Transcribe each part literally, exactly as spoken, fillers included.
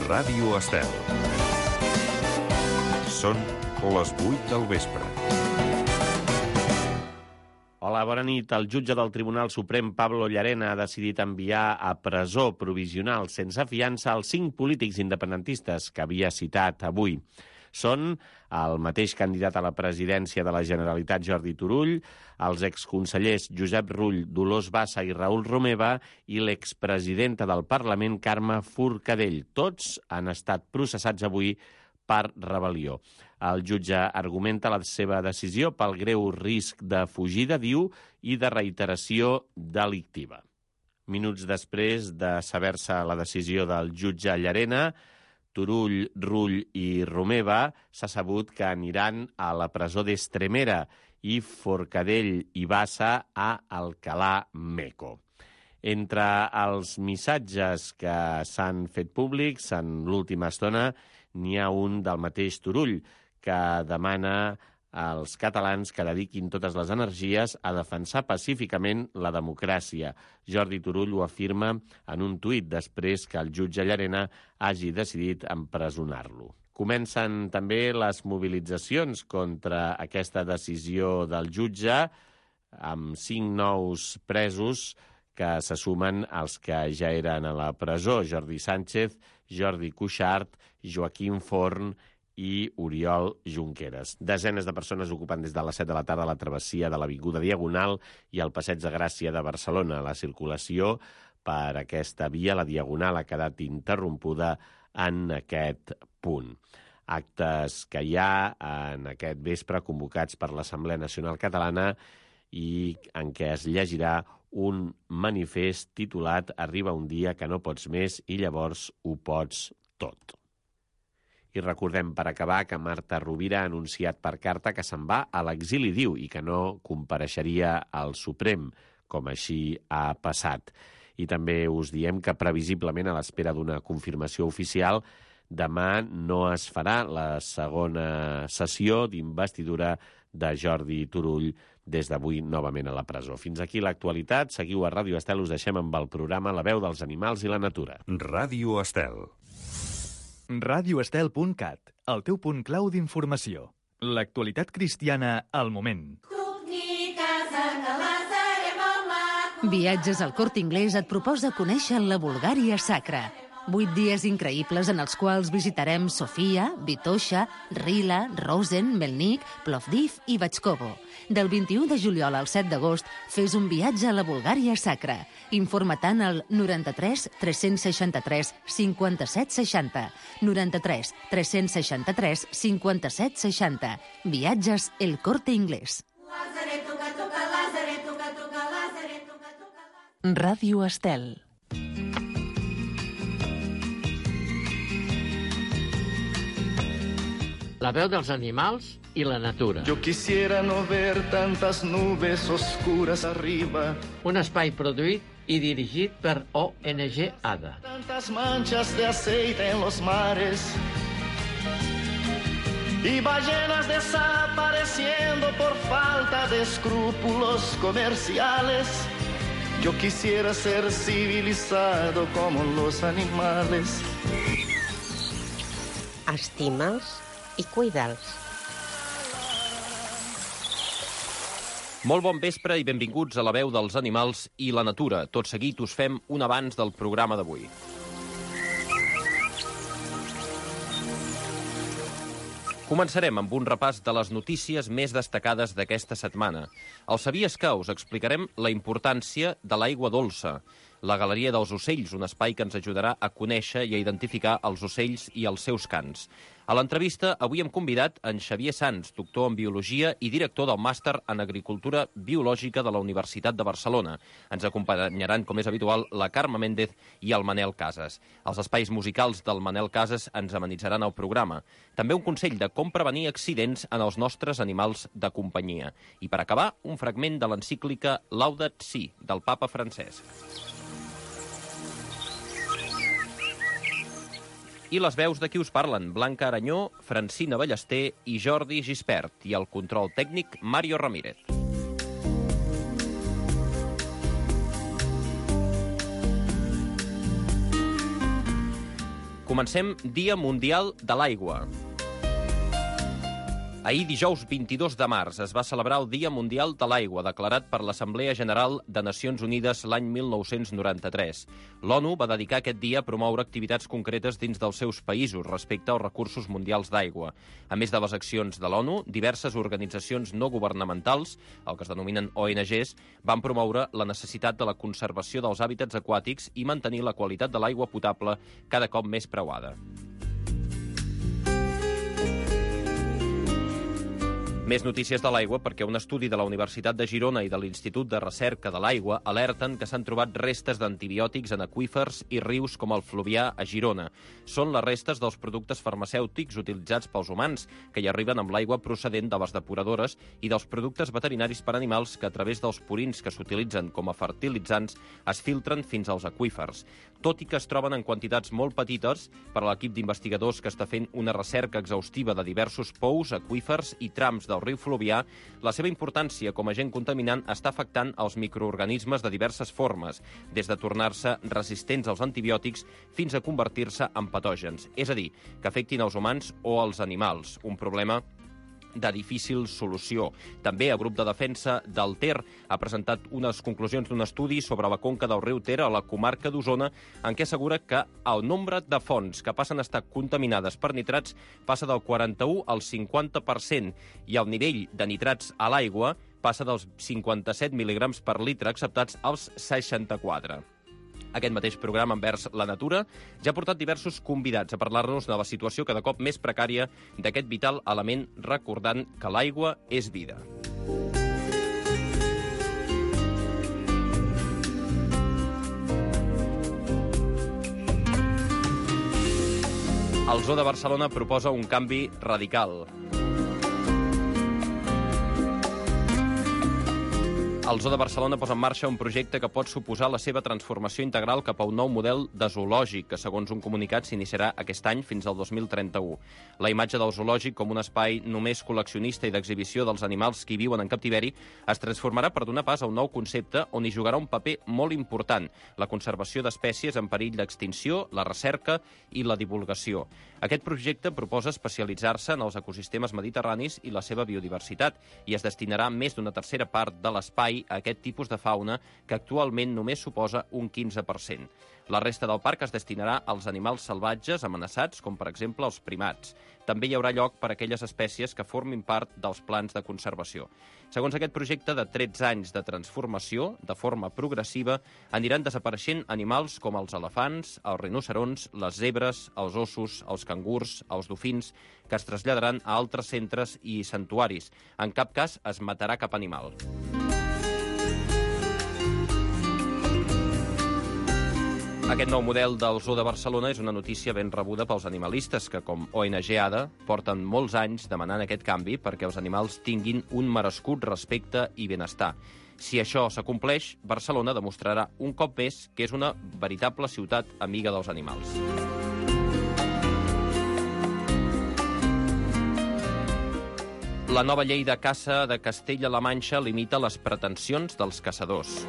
Ràdio Estel. Són les vuit del vespre. Hola, bona nit. El jutge del Tribunal Suprem, Pablo Llarena, ha decidit enviar a presó provisional sense fiança els cinc polítics independentistes que havia citat avui. Són el mateix candidat a la presidència de la Generalitat, Jordi Turull, els exconsellers Josep Rull, Dolors Bassa i Raül Romeva i l'expresidenta del Parlament, Carme Forcadell. Tots han estat processats avui per rebel·lió. El jutge argumenta la seva decisió pel greu risc de fugida, diu, i de reiteració delictiva. Minuts després de saber-se la decisió del jutge Llarena, Turull, Rull i Romeva s'ha sabut que aniran a la presó d'Estremera i Forcadell i Bassa a Alcalà Meco. Entre els missatges que s'han fet públics en l'última estona n'hi ha un del mateix Turull, que demana als catalans que dediquin totes les energies a defensar pacíficament la democràcia. Jordi Turull ho afirma en un tuit després que el jutge Llarena hagi decidit empresonar-lo. Comencen també les mobilitzacions contra aquesta decisió del jutge, amb cinc nous presos que se sumen als que ja eren a la presó: Jordi Sánchez, Jordi Cuixart, Joaquim Forn i Oriol Junqueras. Desenes de persones ocupen des de les set de la tarda la travessia de l'Avinguda Diagonal i el Passeig de Gràcia de Barcelona. La circulació per aquesta via, la Diagonal, ha quedat interrompuda en aquest punt. Actes que hi ha en aquest vespre convocats per l'Assemblea Nacional Catalana i en què es llegirà un manifest titulat «Arriba un dia que no pots més i llavors ho pots tot». I recordem, per acabar, que Marta Rovira ha anunciat per carta que se'n va a l'exili, diu, i que no compareixeria al Suprem, com així ha passat. I també us diem que, previsiblement, a l'espera d'una confirmació oficial, demà no es farà la segona sessió d'investidura de Jordi Turull des d'avui novament a la presó. Fins aquí l'actualitat. Seguiu a Ràdio Estel. Us deixem amb el programa La veu dels animals i la natura. Ràdio Estel. radio estel punt cat, el teu punt clau d'informació. L'actualitat cristiana al moment. Viatges al Corte Inglés et proposa conèixer la Bulgària sacra. Vuit dies increïbles en els quals visitarem Sofia, Vitoša, Rila, Rosen, Melnik, Plovdiv i Batxkovo. Del vint-i-u de juliol al set d'agost, fes un viatge a la Bulgària sacra. Informa-te'n al noranta-tres tres-cents seixanta-tres cinquanta-set seixanta. noranta-tres tres-cents seixanta-tres cinquanta-set seixanta. Viatges El Corte Inglés. Ràdio Estel. La veu dels animals i la natura. Yo quisiera no ver tantas nubes oscuras arriba. Un espai produït i dirigit per O N G ADA. Tantas manchas de aceite en los mares. Y ballenas desapareciendo por falta de escrúpulos comerciales. Yo quisiera ser civilizado como los animales. Estima'ls i cuida'ls. Molt bon vespre i benvinguts a La veu dels animals i la natura. Tot seguit us fem un avanç del programa d'avui. Començarem amb un repàs de les notícies més destacades d'aquesta setmana. Al Sabies que us explicarem la importància de l'aigua dolça, la Galeria dels Ocells, un espai que ens ajudarà a conèixer i a identificar els ocells i els seus cants. A l'entrevista avui hem convidat en Xavier Sans, doctor en Biologia i director del Màster en Agricultura Biològica de la Universitat de Barcelona. Ens acompanyaran, com és habitual, la Carme Méndez i el Manel Casas. Els espais musicals del Manel Casas ens amenitzaran el programa. També un consell de com prevenir accidents en els nostres animals de companyia. I per acabar, un fragment de l'encíclica Laudato Si, del papa Francesc. I les veus de qui us parlen, Blanca Aranyó, Francina Ballester i Jordi Gispert, i el control tècnic, Mario Ramírez. Comencem Dia Mundial de l'Aigua. Ahir, dijous vint-i-dos de març, es va celebrar el Dia Mundial de l'Aigua, declarat per l'Assemblea General de Nacions Unides l'any mil nou-cents noranta-tres. L'ONU va dedicar aquest dia a promoure activitats concretes dins dels seus països respecte als recursos mundials d'aigua. A més de les accions de l'ONU, diverses organitzacions no governamentals, el que es denominen O N Ges, van promoure la necessitat de la conservació dels hàbitats aquàtics i mantenir la qualitat de l'aigua potable cada cop més preuada. Més notícies de l'aigua perquè un estudi de la Universitat de Girona i de l'Institut de Recerca de l'Aigua alerten que s'han trobat restes d'antibiòtics en aqüífers i rius com el Fluvià a Girona. Són les restes dels productes farmacèutics utilitzats pels humans, que hi arriben amb l'aigua procedent de les depuradores i dels productes veterinaris per animals que a través dels purins que s'utilitzen com a fertilitzants es filtren fins als aqüífers. Tot i que es troben en quantitats molt petites, per a l'equip d'investigadors que està fent una recerca exhaustiva de diversos pous, aqüífers i trams del riu Fluvià, la seva importància com a agent contaminant està afectant els microorganismes de diverses formes, des de tornar-se resistents als antibiòtics fins a convertir-se en patògens, és a dir, que afectin els humans o els animals, un problema de difícil solució. També el grup de defensa del Ter ha presentat unes conclusions d'un estudi sobre la conca del riu Ter a la comarca d'Osona, en què assegura que el nombre de fonts que passen a estar contaminades per nitrats passa del quaranta-u al cinquanta per cent i el nivell de nitrats a l'aigua passa dels cinquanta-set mil·ligrams per litre acceptats als seixanta-quatre. Aquest mateix programa Envers la Natura ja ha portat diversos convidats a parlar-nos de la situació cada cop més precària d'aquest vital element, recordant que l'aigua és vida. El Zoo de Barcelona proposa un canvi radical. El Zoo de Barcelona posa en marxa un projecte que pot suposar la seva transformació integral cap a un nou model de zoològic, que segons un comunicat s'iniciarà aquest any fins al dos mil trenta-u. La imatge del zoològic com un espai només col·leccionista i d'exhibició dels animals que hi viuen en captiveri es transformarà per donar pas a un nou concepte on hi jugarà un paper molt important, la conservació d'espècies en perill d'extinció, la recerca i la divulgació. Aquest projecte proposa especialitzar-se en els ecosistemes mediterranis i la seva biodiversitat i es destinarà més d'una tercera part de l'espai a aquest tipus de fauna que actualment només suposa un quinze per cent. La resta del parc es destinarà als animals salvatges amenaçats, com per exemple els primats. També hi haurà lloc per a aquelles espècies que formin part dels plans de conservació. Segons aquest projecte de tretze anys de transformació, de forma progressiva, aniran desapareixent animals com els elefants, els rinocerons, les zebres, els ossos, els cangurs, els dofins, que es traslladaran a altres centres i santuaris. En cap cas es matarà cap animal. Aquest nou model del Zoo de Barcelona és una notícia ben rebuda pels animalistes que, com O N G ADA, porten molts anys demanant aquest canvi perquè els animals tinguin un merescut respecte i benestar. Si això s'acompleix, Barcelona demostrarà un cop més que és una veritable ciutat amiga dels animals. La nova llei de caça de Castella-La Manxa limita les pretensions dels caçadors.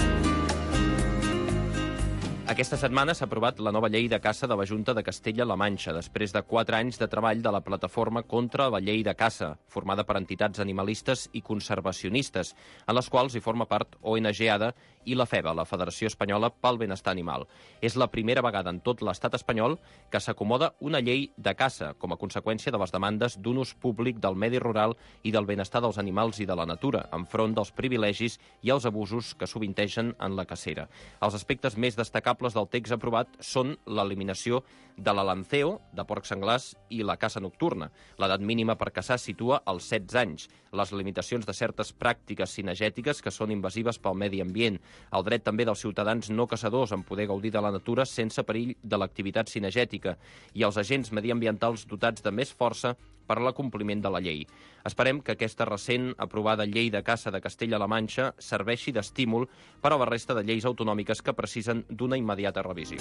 Aquesta setmana s'ha aprovat la nova llei de caça de la Junta de Castella-La Manxa, després de quatre anys de treball de la plataforma contra la llei de caça, formada per entitats animalistes i conservacionistes, en les quals hi forma part O N G ADA i la FEBA, la Federació Espanyola pel Benestar Animal. És la primera vegada en tot l'estat espanyol que s'acomoda una llei de caça com a conseqüència de les demandes d'un ús públic del medi rural i del benestar dels animals i de la natura, enfront dels privilegis i els abusos que sovintegen en la cacera. Els aspectes més destacables del text aprovat són l'eliminació de l'alanceo, de porcs senglars, i la caça nocturna. L'edat mínima per caçar situa als setze anys, les limitacions de certes pràctiques cinegètiques que són invasives pel medi ambient, el dret també dels ciutadans no caçadors en poder gaudir de la natura sense perill de l'activitat cinegètica i els agents mediambientals dotats de més força per a l'acompliment de la llei. Esperem que aquesta recent aprovada llei de caça de Castella-La Manxa serveixi d'estímul per a la resta de lleis autonòmiques que precisen d'una immediata revisió.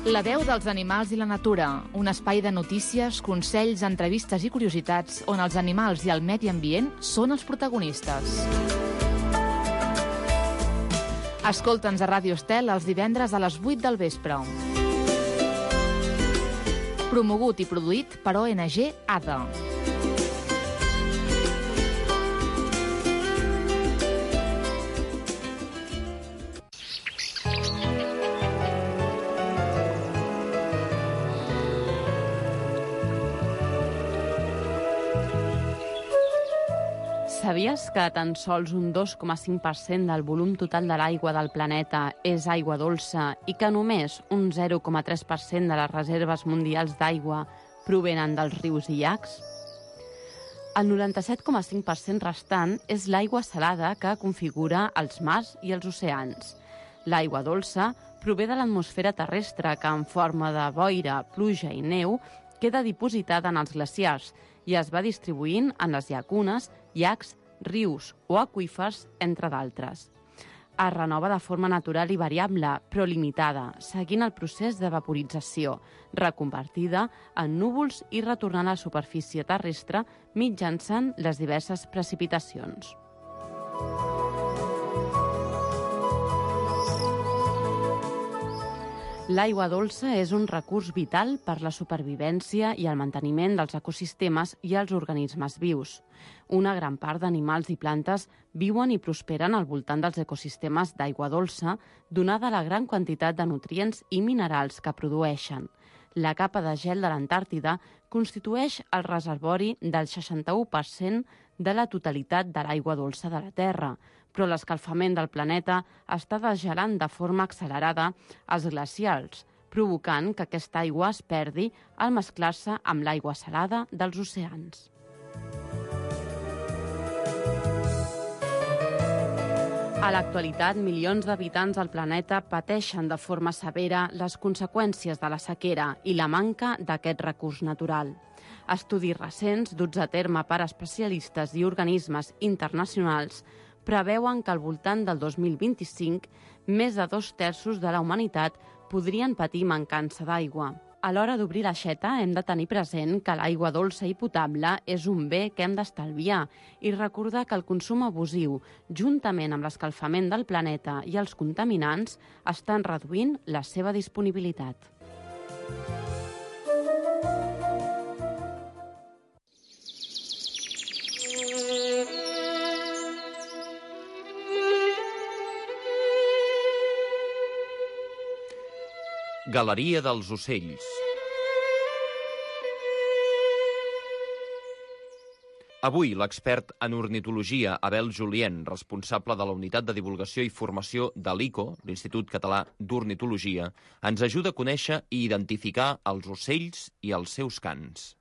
La veu dels animals i la natura, un espai de notícies, consells, entrevistes i curiositats on els animals i el medi ambient són els protagonistes. Escolta'ns a Ràdio Estel els divendres a les vuit del vespre. Promogut i produït per O N G A D A. Sabies que tan sols un dos coma cinc per cent del volum total de l'aigua del planeta és aigua dolça i que només un zero coma tres per cent de les reserves mundials d'aigua provenen dels rius i llacs? El noranta-set coma cinc per cent restant és l'aigua salada que configura els mars i els oceans. L'aigua dolça prové de l'atmosfera terrestre que, en forma de boira, pluja i neu, queda dipositada en els glaciars i es va distribuint en les llacunes, llacs, rius o aqüífers, entre d'altres. Es renova de forma natural i variable, però limitada, seguint el procés de vaporització, reconvertida en núvols i retornant a la superfície terrestre mitjançant les diverses precipitacions. L'aigua dolça és un recurs vital per la supervivència i el manteniment dels ecosistemes i els organismes vius. Una gran part d'animals i plantes viuen i prosperen al voltant dels ecosistemes d'aigua dolça, donada la gran quantitat de nutrients i minerals que produeixen. La capa de gel de l'Antàrtida constitueix el reservori del seixanta-u per cent de la totalitat de l'aigua dolça de la Terra, però l'escalfament del planeta està desgelant de forma accelerada els glacials, provocant que aquesta aigua es perdi al mesclar-se amb l'aigua salada dels oceans. A l'actualitat, milions d'habitants del planeta pateixen de forma severa les conseqüències de la sequera i la manca d'aquest recurs natural. Estudis recents, duts a terme per especialistes i organismes internacionals, preveuen que al voltant del dos mil vint-i-cinc més de dos terços de la humanitat podrien patir mancança d'aigua. A l'hora d'obrir l'aixeta hem de tenir present que l'aigua dolça i potable és un bé que hem d'estalviar i recordar que el consum abusiu, juntament amb l'escalfament del planeta i els contaminants, estan reduint la seva disponibilitat. Galeria dels ocells. Avui, l'expert en ornitologia Abel Julien, responsable de la Unitat de Divulgació i Formació de l'I C O, l'Institut Català d'Ornitologia, ens ajuda a conèixer i identificar els ocells i els seus cants.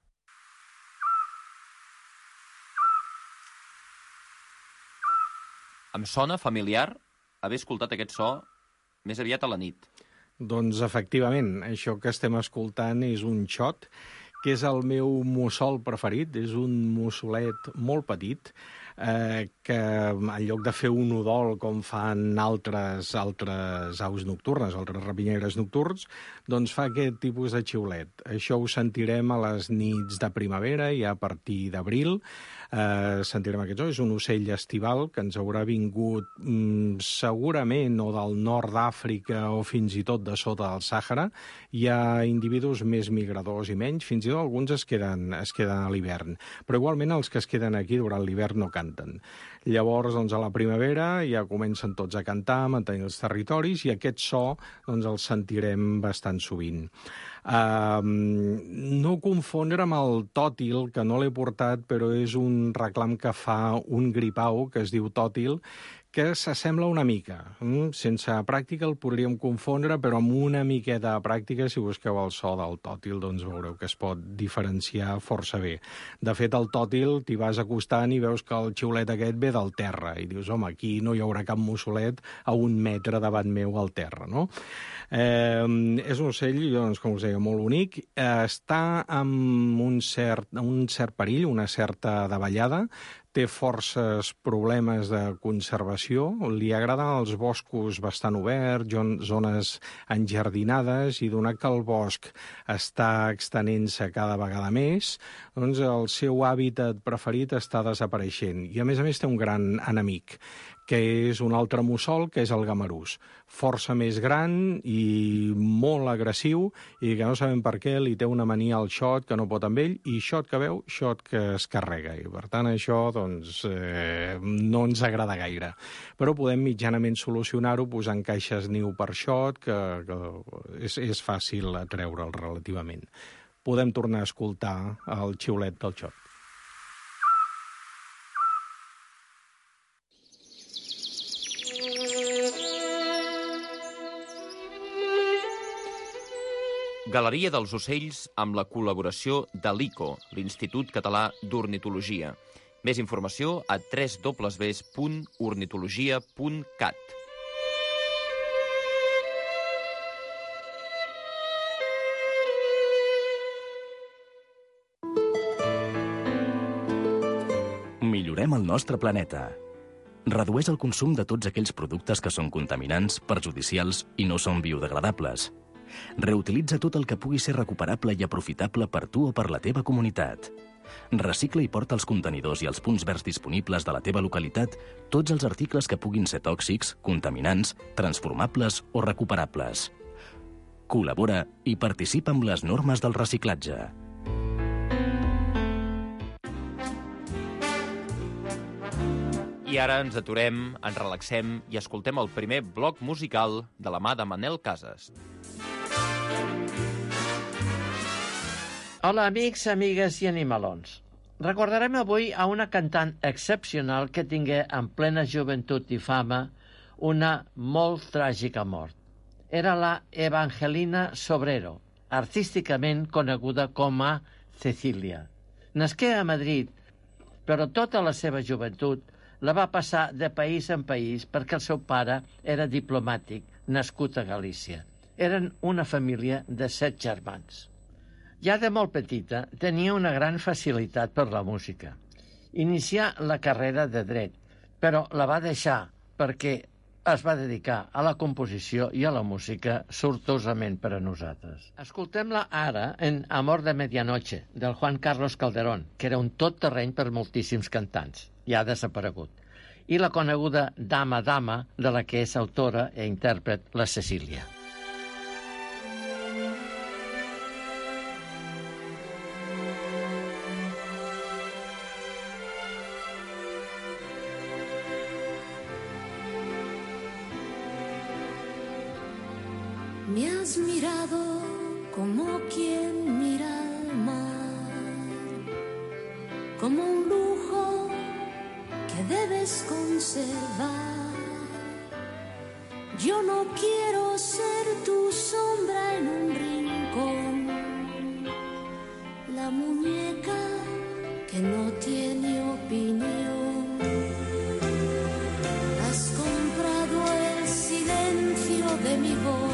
Em sona familiar haver escoltat aquest so més aviat a la nit. Doncs, efectivament, això que estem escoltant és un xot, que és el meu mussol preferit. És un mussolet molt petit, eh, que en lloc de fer un udol com fan altres, altres aus nocturnes, altres rapinyeres nocturns, doncs fa aquest tipus de xiulet. Això ho sentirem a les nits de primavera i a partir d'abril. Eh, sentirem aquest so. És un ocell estival que ens haurà vingut mm, segurament o del nord d'Àfrica o fins i tot de sota del Sàhara. Hi ha individus més migradors i menys, fins i tot alguns es queden, es queden a l'hivern. Però igualment els que es queden aquí durant l'hivern no canten. Llavors, doncs, a la primavera ja comencen tots a cantar, a mantenir els territoris, i aquest so doncs, el sentirem bastant sovint. Uh, no confondre amb el tòtil, que no l'he portat, però és un reclam que fa un gripau que es diu tòtil, que s'assembla una mica. Sense pràctica el podríem confondre, però amb una miqueta de pràctica, si busqueu el so del tòtil, doncs veureu que es pot diferenciar força bé. De fet, el tòtil t'hi vas acostant i veus que el xiulet aquest ve del terra, i dius, home, aquí no hi haurà cap mussolet a un metre davant meu al terra, no? Eh, és un ocell, doncs, com us deia, molt bonic. Eh, està amb un cert, un cert perill, una certa davallada, té forces problemes de conservació, li agraden els boscos bastant oberts, zones enjardinades, i donat que el bosc està extenent-se cada vegada més, doncs el seu hàbitat preferit està desapareixent. I a més a més té un gran enemic, que és un altre mussol, que és el gamarús. Força més gran i molt agressiu, i que no sabem per què li té una mania al xot que no pot amb ell, i xot que veu, xot que es carrega. I per tant això doncs, eh, no ens agrada gaire. Però podem mitjanament solucionar-ho posant caixes niu per xot, que, que és, és fàcil atreure'l relativament. Podem tornar a escoltar el xiulet del xot. Galeria dels ocells amb la col·laboració de l'I C O, l'Institut Català d'Ornitologia. Més informació a w w w punt ornitologia punt cat. Millorem el nostre planeta. Redueix el consum de tots aquells productes que són contaminants, perjudicials i no són biodegradables. Reutilitza tot el que pugui ser recuperable i aprofitable per tu o per la teva comunitat. Recicla i porta als contenidors i als punts verds disponibles de la teva localitat tots els articles que puguin ser tòxics, contaminants, transformables o recuperables. Col·labora i participa amb les normes del reciclatge. I ara ens aturem, ens relaxem i escoltem el primer bloc musical de la mà de Manel Casas. Hola, amics, amigues i animalons. Recordarem avui a una cantant excepcional que tingué en plena joventut i fama una molt tràgica mort. Era la Evangelina Sobrero, artísticament coneguda com a Cecília. Nasqué a Madrid, però tota la seva joventut la va passar de país en país perquè el seu pare era diplomàtic, nascut a Galícia. Eren una família de set germans. Ja de molt petita tenia una gran facilitat per la música. Inicià la carrera de dret, però la va deixar perquè es va dedicar a la composició i a la música sortosament per a nosaltres. Escoltem-la ara en Amor de Medianoche, del Juan Carlos Calderón, que era un tot terreny per moltíssims cantants. Ja ha desaparegut. I la coneguda Dama, Dama, de la que és autora i intèrpret la Cecília. Me has mirado como quien mira al mar, como un lujo que debes conservar. Yo no quiero ser tu sombra en un rincón, la muñeca que no tiene opinión. Has comprado el silencio de mi voz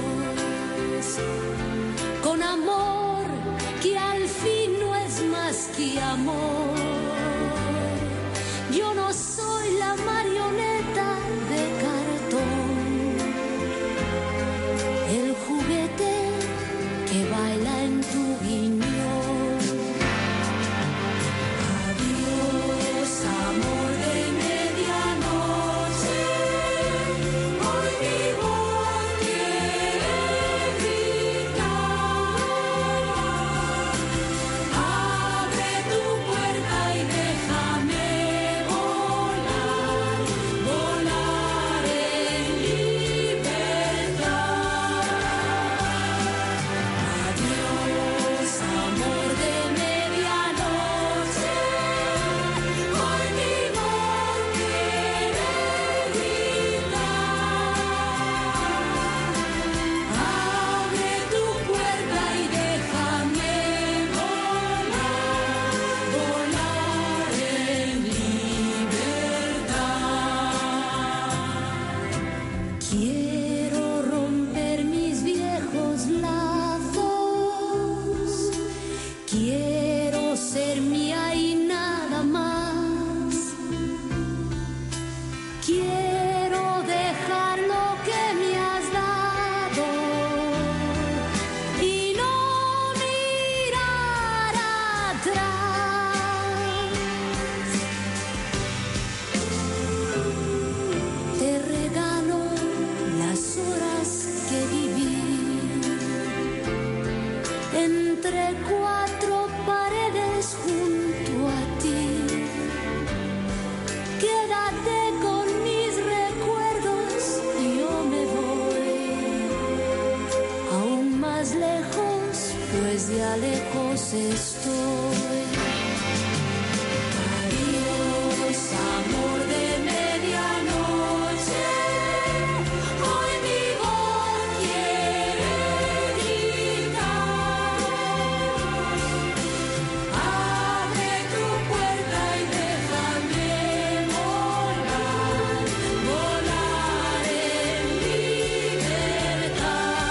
con amor que al fin no es más que amor. Yo no soy la marioneta de cartón, el juguete que baila en tu guiñón. Adiós, amor de medianoche, hoy mi voz quiere gritar. Abre tu puerta entre cuatro paredes junto a ti. Quédate con mis recuerdos, yo me voy aún más lejos, pues ya lejos estoy. Adiós, amor de medianoche, hoy mi voz quiere gritar. Abre tu puerta y déjame volar, volar en libertad.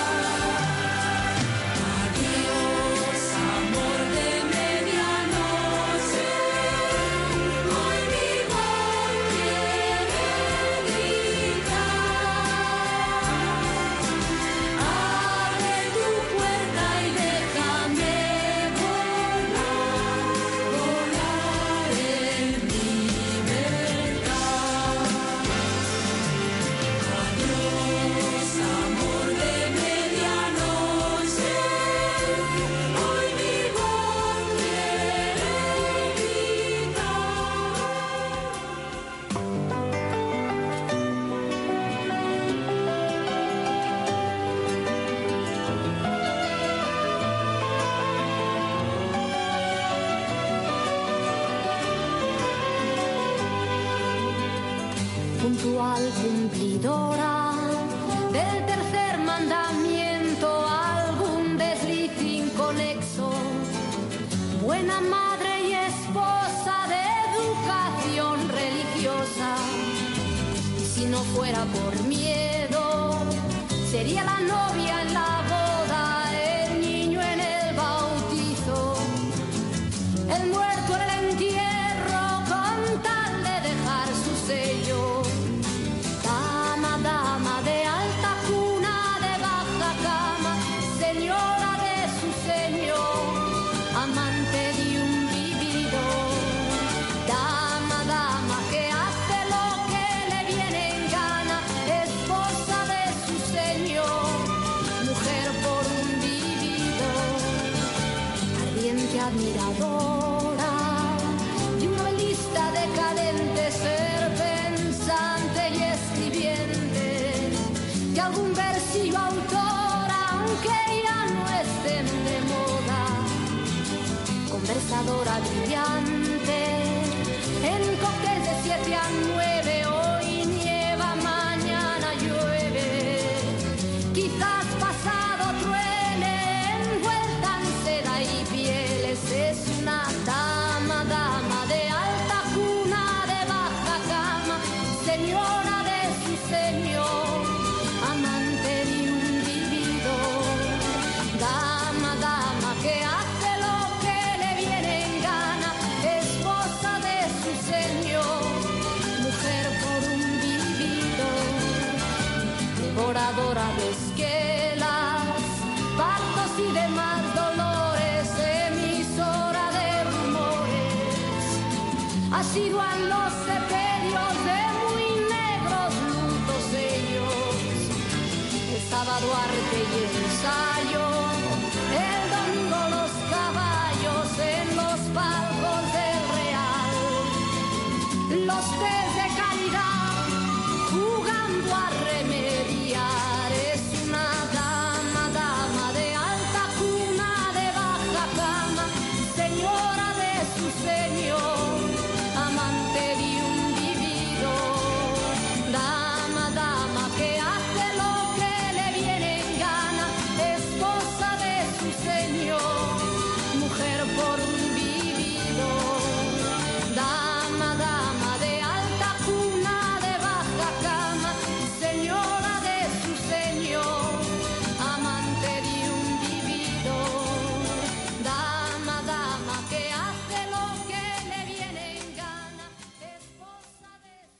Adiós, amor de medianoche, hoy mi voz quiere gritar. Abre tu puerta y déjame volar, volar en libertad. Adiós, amor de medianoche, hoy mi voz quiere puntual cumplidora del tercer mandamiento, algún desliz inconexo, buena madre y esposa de educación religiosa. Y si no fuera por miedo, sería la novia en la boda, el niño en el bautizo, el muerto en el entierro, con tal de dejar su sello. Dama, dama de alta cuna, de baja cama, señora de su señor, amante de un vivido. Dama, dama que hace lo que le viene en gana, esposa de su señor, mujer por un vivido, ardiente admiradora de un novelista decadente, ser pensante y escribiente de algún versillo autor, aunque ya no estén de moda, conversadora brillante en cócteles de siete a nueve. Hoy nieva, mañana llueve, quizás pasado truene, envuelta en seda y pieles. Es una dama, dama de alta cuna, de baja cama, señora de su señor, amante de un vivido. Dama, dama que hace lo que le viene en gana, esposa de su señor, mujer por un vivido, devoradora de esquelas, partos y demás dolores, emisora de rumores, asidua en los sepelios de muy negros lutos ellos. El sábado arte y ensayo, el domingo los caballos en los palcos del Real, los tés de caridad jugando a remediar. Es una dama, dama de alta cuna, de baja cama, señora de su señor, amante de un vivido. Dama, dama que hace lo que le viene en gana, esposa de su señor, mujer por un vivido. Dama, dama de alta cuna, de baja cama, señora de su señor, amante de un vivido. Dama, dama que hace lo que le viene en gana, esposa de su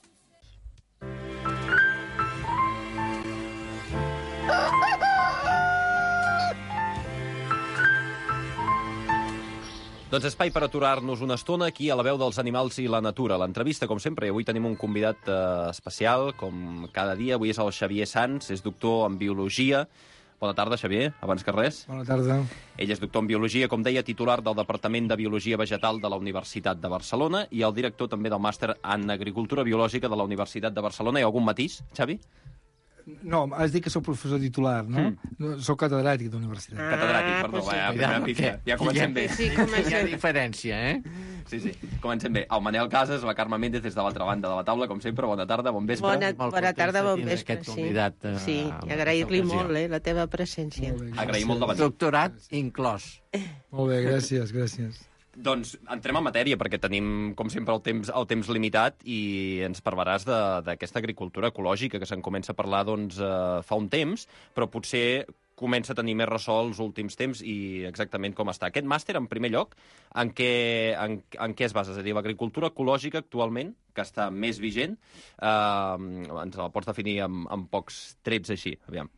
Doncs espai per aturar-nos una estona aquí a la veu dels animals i la natura. L'entrevista, com sempre, i avui tenim un convidat eh, especial, com cada dia. Avui és el Xavier Sans, és doctor en biologia, Bona tarda, Xavier, abans que res. Bona tarda. Ell és doctor en Biologia, com deia, titular del Departament de Biologia Vegetal de la Universitat de Barcelona i el director també del màster en Agricultura Biològica de la Universitat de Barcelona. Hi ha algun matís, Xavi? No, has dit que sóc professor titular, no? Mm. no soc catedràtic d'universitat. Ah, catedràtic, perdó, pues sí. va, ja, ja, ja comencem bé. Sí, comencem. Hi ha diferència, eh? Sí, sí, comencem bé. El Manel Casas, la Carme Méndez des de l'altra banda de la taula, com sempre, bona tarda, bon vespre. Bona, bona tarda, bon vespre, sí. Convidat, uh, sí, i agrair-li molt, eh, la teva presència. Molt bé, agrair molt de venir. Doctorat inclòs. Molt bé, gràcies, gràcies. Doncs entrem en matèria, perquè tenim, com sempre, el temps, el temps limitat i ens parlaràs d'aquesta agricultura ecològica que se'n comença a parlar doncs, eh, fa un temps, però potser comença a tenir més ressò els últims temps i exactament com està. Aquest màster, en primer lloc, en què, en, en què es basa? És a dir, l'agricultura ecològica actualment, que està més vigent, eh, ens la pots definir amb, amb pocs trets així, aviam.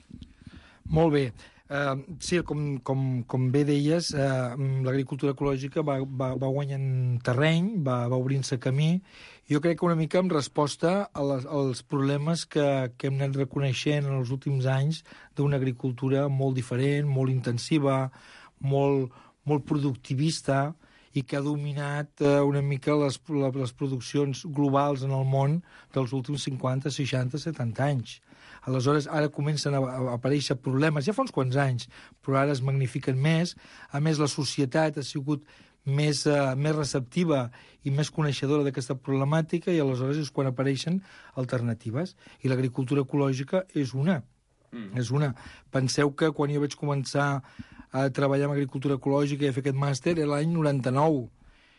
Molt bé. Uh, sí, com, com, com bé deies, uh, l'agricultura ecològica va, va, va guanyant terreny, va, va obrint-se camí. Jo crec que una mica en resposta a les, als problemes que, que hem anat reconeixent en els últims anys d'una agricultura molt diferent, molt intensiva, molt, molt productivista i que ha dominat uh, una mica les, les produccions globals en el món dels últims cinquanta, seixanta, setanta anys. Aleshores, ara comencen a aparèixer problemes, ja fa uns quants anys, però ara es magnifiquen més. A més, la societat ha sigut més, uh, més receptiva i més coneixedora d'aquesta problemàtica i aleshores és quan apareixen alternatives. I l'agricultura ecològica és una. Mm. És una. Penseu que quan jo vaig començar a treballar en agricultura ecològica i a fer aquest màster era l'any noranta-nou.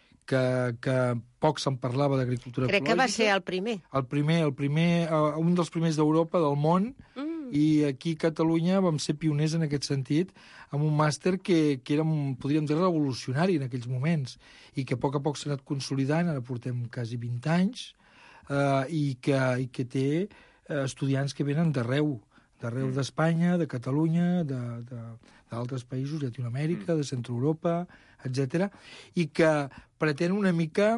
Que, que poc se'n parlava d'agricultura ecològica. Crec que va ser el primer. El primer, el primer uh, un dels primers d'Europa, del món, mm. i aquí a Catalunya vam ser pioners en aquest sentit, amb un màster que, que era, podríem dir, revolucionari en aquells moments, i que a poc a poc s'ha anat consolidant, ara portem quasi vint anys, uh, i, que, i que té uh, estudiants que venen d'arreu, d'arreu mm. d'Espanya, de Catalunya, d'altres països, Llatinoamèrica, mm. de Centroeuropa, etcètera, i que pretén una mica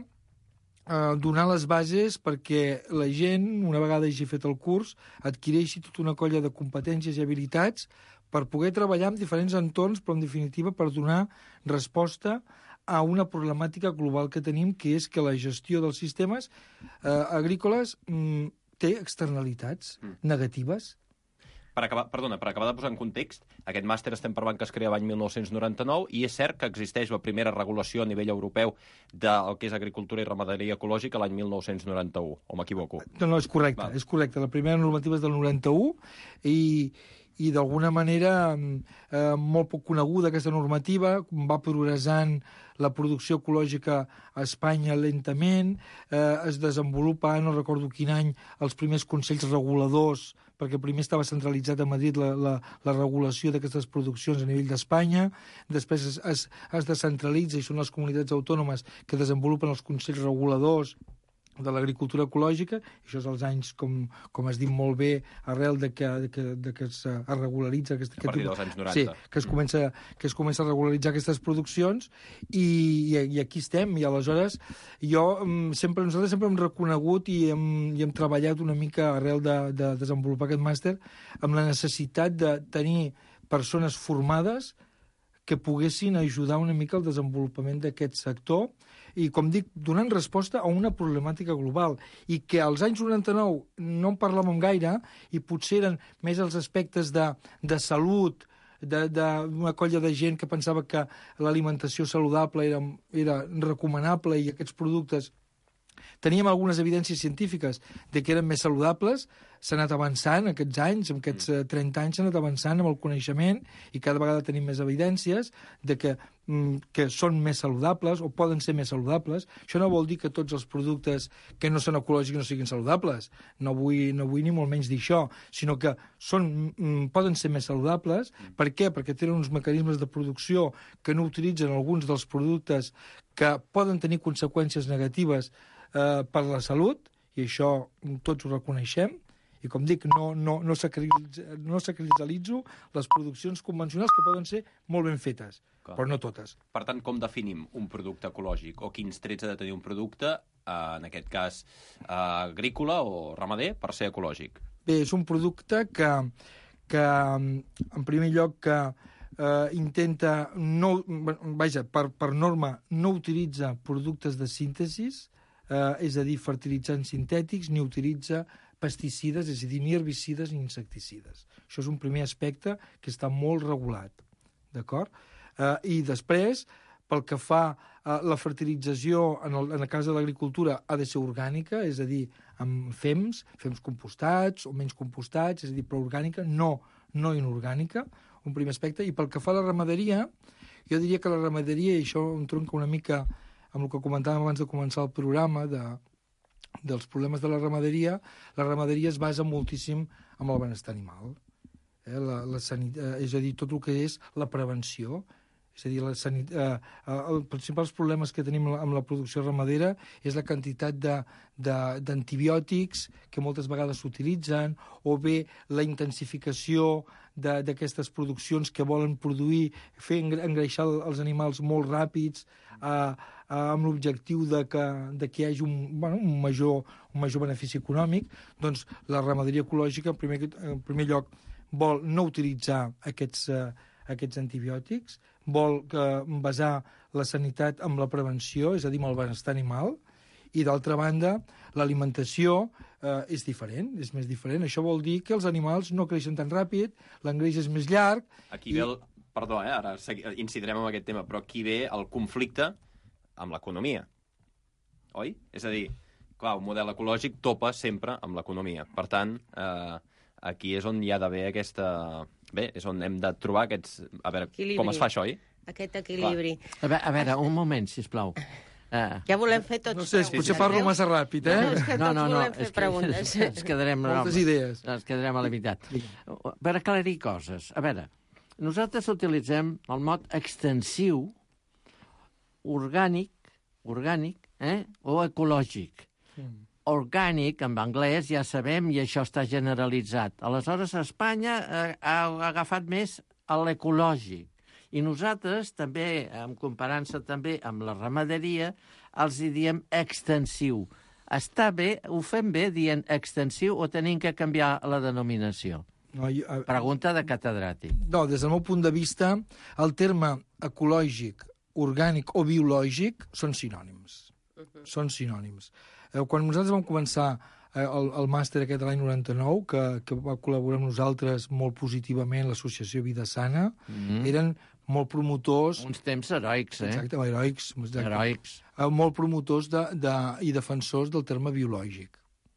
eh, donar les bases perquè la gent, una vegada hagi fet el curs, adquireixi tota una colla de competències i habilitats per poder treballar en diferents entorns, però en definitiva per donar resposta a una problemàtica global que tenim, que és que la gestió dels sistemes eh, agrícoles mm, té externalitats mm. negatives. Per acabar, perdona, per acabar de posar en context, aquest màster estem parlant que es crea l'any mil nou-cents noranta-nou i és cert que existeix la primera regulació a nivell europeu del que és agricultura i ramaderia ecològica l'any mil nou-cents noranta-u, o m'equivoco? No, no, és correcte, Val. és correcte. La primera normativa és del noranta-u i, i d'alguna manera eh, molt poc coneguda aquesta normativa, va progressant la producció ecològica a Espanya lentament, eh, es desenvolupa, no recordo quin any, els primers consells reguladors, perquè primer estava centralitzat a Madrid la, la, la regulació d'aquestes produccions a nivell d'Espanya, després es, es, es descentralitza i són les comunitats autònomes que desenvolupen els consells reguladors de l'agricultura ecològica, i això és els anys, com, com has dit molt bé, arrel de que, de que, de que es, es regularitza... Aquest, a partir dels anys noranta. Sí, que es, comença, que es comença a regularitzar aquestes produccions i, i, i aquí estem. I aleshores jo sempre, nosaltres sempre hem reconegut i hem, i hem treballat una mica arrel de, de desenvolupar aquest màster amb la necessitat de tenir persones formades que poguessin ajudar una mica al desenvolupament d'aquest sector i, com dic, donant resposta a una problemàtica global i que als anys noranta-nou no en parlàvem gaire i potser eren més els aspectes de, de salut, d'una colla de gent que pensava que l'alimentació saludable era, era recomanable i aquests productes teníem algunes evidències científiques de que eren més saludables, s'ha anat avançant aquests anys, en aquests trenta anys s'ha anat avançant amb el coneixement i cada vegada tenim més evidències de que, que són més saludables o poden ser més saludables. Això no vol dir que tots els productes que no són ecològics no siguin saludables. No vull, no vull ni molt menys dir això, sinó que són, poden ser més saludables. Per què? Perquè tenen uns mecanismes de producció que no utilitzen alguns dels productes que poden tenir conseqüències negatives eh, per la salut, i això tots ho reconeixem. I com dic, no, no, no, no sacralitzo les produccions convencionals que poden ser molt ben fetes, Clar. però no totes. Per tant, com definim un producte ecològic? O quins trets ha de tenir un producte, eh, en aquest cas eh, agrícola o ramader, per ser ecològic? Bé, és un producte que, que, en primer lloc, que eh, intenta, no, vaja, per, per norma, no utilitza productes de síntesi, eh, és a dir, fertilitzants sintètics, ni utilitza pesticides, és a dir, ni herbicides ni insecticides. Això és un primer aspecte que està molt regulat, d'acord? Eh, I després, pel que fa a la fertilització, en el, en el cas de l'agricultura, ha de ser orgànica, és a dir, amb fems, fems compostats o menys compostats, és a dir, però orgànica, no, no inorgànica, un primer aspecte. I pel que fa a la ramaderia, jo diria que la ramaderia, i això em tronca una mica amb el que comentàvem abans de començar el programa, de, dels problemes de la ramaderia, la ramaderia es basa moltíssim en el benestar animal. Eh? La, la sanit, eh, és a dir, tot el que és la prevenció. És a dir, la sanit, eh, eh, els principals problemes que tenim amb la producció ramadera és la quantitat d'antibiòtics que moltes vegades s'utilitzen, o bé la intensificació d'aquestes produccions que volen produir, fer engreixar els animals molt ràpids, eh, eh, amb l'objectiu de, que, de que hi hagi un, bueno, un, major, un major benefici econòmic. Doncs la ramaderia ecològica, en primer, en primer lloc, vol no utilitzar aquests, eh, aquests antibiòtics, vol que basar la sanitat en la prevenció, és a dir, amb el benestar animal, i d'altra banda, l'alimentació eh, és diferent, és més diferent. Això vol dir que els animals no creixen tan ràpid, l'engreix és més llarg... Aquí ve el... Perdó, eh? Ara incidirem en aquest tema, però aquí ve el conflicte amb l'economia, oi? És a dir, clar, un model ecològic topa sempre amb l'economia. Per tant, eh, aquí és on hi ha d'haver aquesta... Bé, és on hem de trobar aquests... A veure, equilibri. Com es fa això, oi? Aquest equilibri. A veure, a veure, un moment, sisplau. Uh, ja volem fer tots no sé, preguntes. Potser parlo massa ràpid, eh? No, és que tots no, no, no, volem fer és que, preguntes. Ens quedarem, Moltes no, idees. Ens quedarem a la meitat. Per aclarir coses. A veure, nosaltres utilitzem el mot extensiu, orgànic, orgànic, eh? O ecològic. Mm. Orgànic, en anglès, ja sabem, i això està generalitzat. Aleshores, Espanya eh, ha agafat més a l'ecològic. I nosaltres, també, en comparant-se també amb la ramaderia, els hi diem extensiu. Està bé, ho fem bé dient extensiu o tenim que canviar la denominació? No, jo, a... Pregunta de catedràtic. No, des del meu punt de vista, el terme ecològic, orgànic o biològic són sinònims. Uh-huh. Són sinònims. Eh, quan nosaltres vam començar eh, el, el màster aquest de l'any noranta-nou, que, que va col·laborar amb nosaltres molt positivament l'associació Vida Sana, mm-hmm. eren molt promotors... Uns temps heroics, eh? Exacte, heroics. Exacte. Heroics. Eh, molt promotors de, de, i defensors del terme biològic.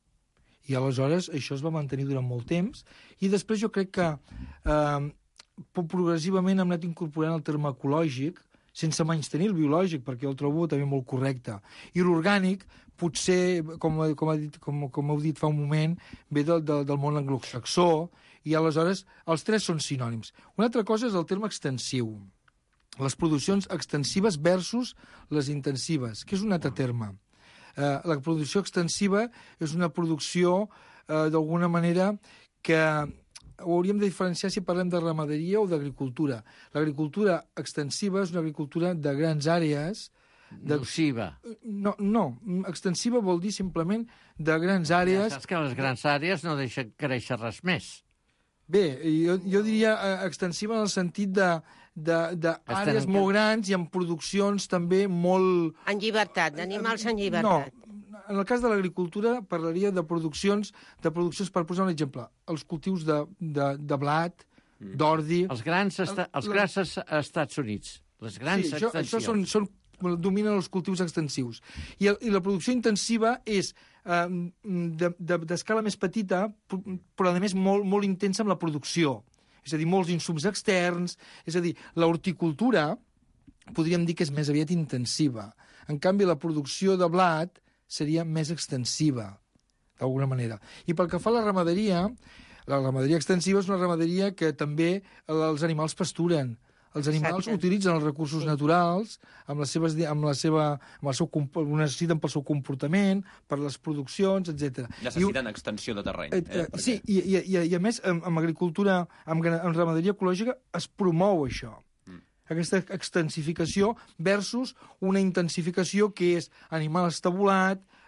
I aleshores això es va mantenir durant molt temps, i després jo crec que eh, progressivament hem anat incorporant el terme ecològic, sense menystenir el biològic, perquè el trobo també molt correcte. I l'orgànic, potser, com, com, ha dit, com, com heu dit fa un moment, ve del, del, del món anglosaxó, i aleshores els tres són sinònims. Una altra cosa és el terme extensiu. Les produccions extensives versus les intensives, que és un altre terme. Eh, la producció extensiva és una producció, eh, d'alguna manera, que ho hauríem de diferenciar si parlem de ramaderia o d'agricultura. L'agricultura extensiva és una agricultura de grans àrees... De... Nociva. No, no, extensiva vol dir simplement de grans àrees... Ja saps que les grans àrees no deixen créixer res més. Bé, jo, jo diria eh, extensiva en el sentit de, de, de àrees molt grans i amb produccions també molt... En llibertat, d'animals en llibertat. No, en el cas de l'agricultura parlaria de produccions, de produccions, per posar un exemple, els cultius de, de, de blat, mm. d'ordi... Els grans, esta, els la... grans Estats Units, les grans sí, això, extensions. Això són, són, dominen els cultius extensius. I, el, i la producció intensiva és eh, d'escala de, més petita, però a més molt, molt intensa amb la producció. És a dir, molts insums externs, és a dir, l'horticultura podríem dir que és més aviat intensiva. En canvi, la producció de blat seria més extensiva, d'alguna manera. I pel que fa a la ramaderia, la ramaderia extensiva és una ramaderia que també els animals pasturen. Els animals Exacte. Utilitzen els recursos sí. naturals amb, les seves, amb, la seva, amb el seu, ho necessiten pel seu comportament, per les produccions, etcètera. Necessiten I, extensió de terreny. Eh, eh, sí, i, i, i, i a més, en, en agricultura, en, en ramaderia ecològica, es promou això. Mm. Aquesta extensificació versus una intensificació que és animal estabulat,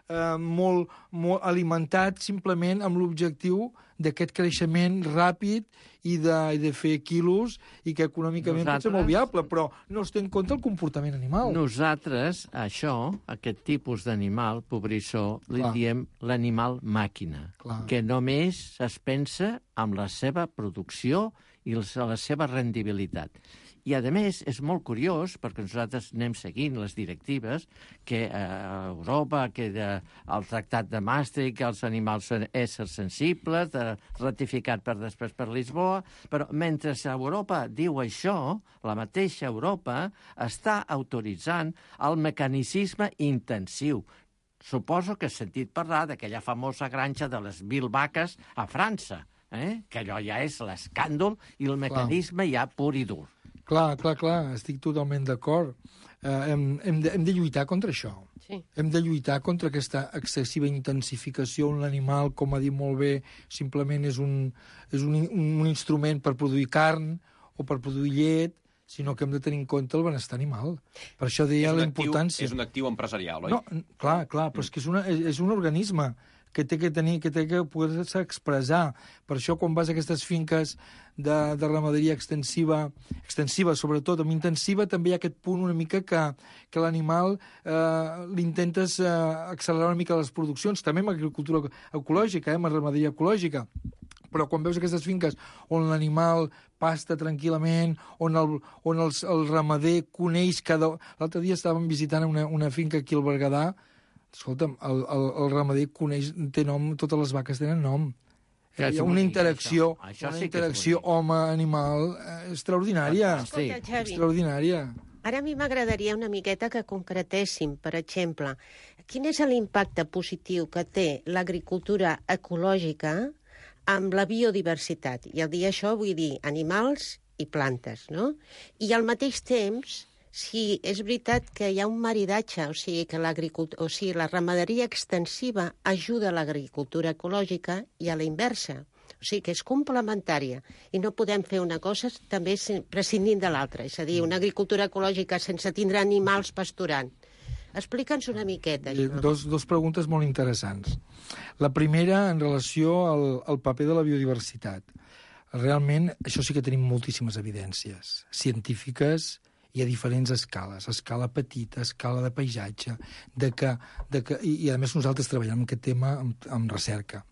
eh, molt, molt alimentat simplement amb l'objectiu d'aquest creixement ràpid i de, i de fer quilos i que econòmicament pot ser molt viable, però no es té en compte el comportament animal. Nosaltres, això, aquest tipus d'animal, pobrissó, li Clar. diem l'animal màquina, Clar. que només es pensa amb la seva producció i la seva rendibilitat. I, a més, és molt curiós, perquè nosaltres anem seguint les directives, que a Europa, que de, el tractat de Maastricht, que els animals són éssers sensibles, de, ratificat per després per Lisboa, però mentre Europa diu això, la mateixa Europa està autoritzant el mecanicisme intensiu. Suposo que has sentit parlar d'aquella famosa granja de les mil vaques a França, eh? que allò ja és l'escàndol i el mecanisme ja pur i dur. Clar, clar, clar, estic totalment d'acord. Eh, hem, hem, de, hem de lluitar contra això. Sí. Hem de lluitar contra aquesta excessiva intensificació on l'animal, com ha dit molt bé, simplement és un, és un, un instrument per produir carn o per produir llet, sinó que hem de tenir en compte el benestar animal. Per això deia la importància. És un actiu empresarial, oi? No, clar, clar, però és que és, una, és un organisme que té que tenir, que té que poder-se expressar. Per això, quan vas a aquestes finques de, de ramaderia extensiva, extensiva, sobretot, amb intensiva, també hi ha aquest punt una mica que, que l'animal eh, l'intentes eh, accelerar una mica les produccions, també amb agricultura ecològica, eh, amb ramaderia ecològica. Però quan veus aquestes finques on l'animal pasta tranquil·lament, on el, on els, el ramader coneix cada... L'altre dia estàvem visitant una, una finca aquí al Berguedà. Escolta'm, el, el, el ramader coneix, té nom, totes les vaques tenen nom. Ja, Hi ha una interacció, això. Això una sí que és interacció home-animal eh, extraordinària. Escolta, Xavi, Extraordinària. ara a mi m'agradaria una miqueta que concretéssim, per exemple, quin és l'impacte positiu que té l'agricultura ecològica amb la biodiversitat. I al dir això vull dir animals i plantes, no? I al mateix temps, si és veritat que hi ha un maridatge, o sigui, que o sigui, la ramaderia extensiva ajuda a l'agricultura ecològica i a la inversa. O sigui, que és complementària. I no podem fer una cosa també prescindint de l'altra. És a dir, una agricultura ecològica sense tindre animals pasturant. Explica'ns una miqueta, això. Dos, dos preguntes molt interessants. La primera, en relació al, al paper de la biodiversitat. Realment, això sí que tenim moltíssimes evidències científiques i a diferents escales. Escala petita, escala de paisatge, de que, de que, i, i a més nosaltres treballem en aquest tema amb, amb recerca.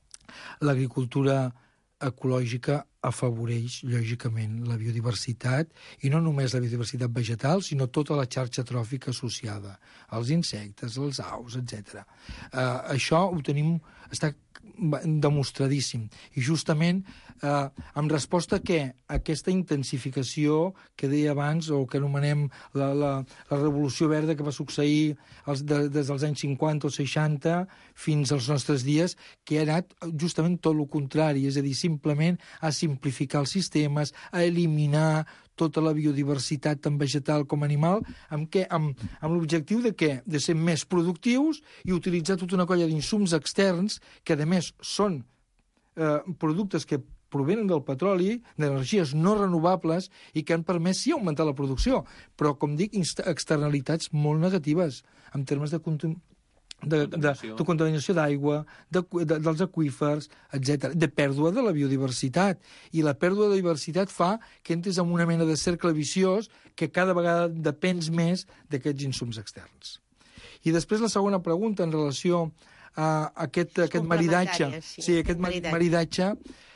L'agricultura ecològica afavoreix, lògicament, la biodiversitat, i no només la biodiversitat vegetal, sinó tota la xarxa tròfica associada, els insectes, els aus, etcètera. Uh, això ho tenim, està demostradíssim. I justament, eh, en resposta a què? Aquesta intensificació que deia abans, o que anomenem la, la, la revolució verda que va succeir els, de, des dels anys cinquanta o seixanta fins als nostres dies, que ha anat justament tot el contrari, és a dir, simplement a simplificar els sistemes, a eliminar tota la biodiversitat tant vegetal com animal, amb, què? amb, amb l'objectiu de què? De ser més productius i utilitzar tota una colla d'insums externs que, a més, són eh, productes que provenen del petroli, d'energies no renovables i que han permès sí augmentar la producció, però, com dic, externalitats molt negatives en termes de consum, de, de, de contaminació d'aigua, de, de, dels aqüífers, etcètera, de pèrdua de la biodiversitat. I la pèrdua de la biodiversitat fa que entres en una mena de cercle viciós que cada vegada depens més d'aquests insums externs. I després la segona pregunta en relació a aquest, aquest maridatge. Sí, sí, aquest maridatge. maridatge.